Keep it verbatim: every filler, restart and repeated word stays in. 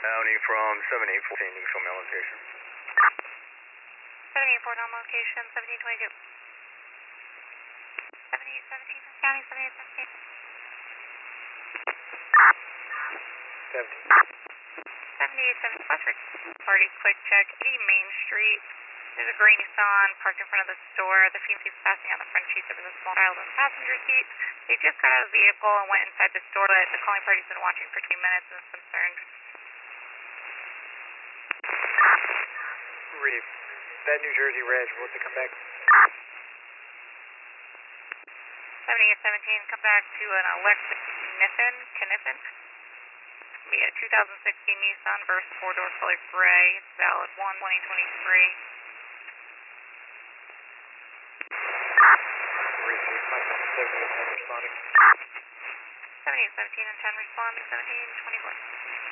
County from seven eight four, show me on location. seven eight four on location, seventeen twenty-two. seven eight seventeen from County, seven eight seventeen. seventeen. seventy-eight seventy, Westford. Party quick check, eighty Main Street. There's a gray Nissan parked in front of the store. The female is passing on the front seat. There was a small child in the passenger seat. They just got out of the vehicle and went inside the store, but the calling party's been watching for two minutes and is concerned. Ready. That New Jersey Reg, what's it come back? seventy-eight seventeen, come back to an electric Kniffen, Kniffen. We had a two thousand sixteen Nissan Versa four-door color gray. It's valid one twenty twenty-three. seventy-eight ten responding. seventy-eight seventeen and ten responding, seventeen twenty-four.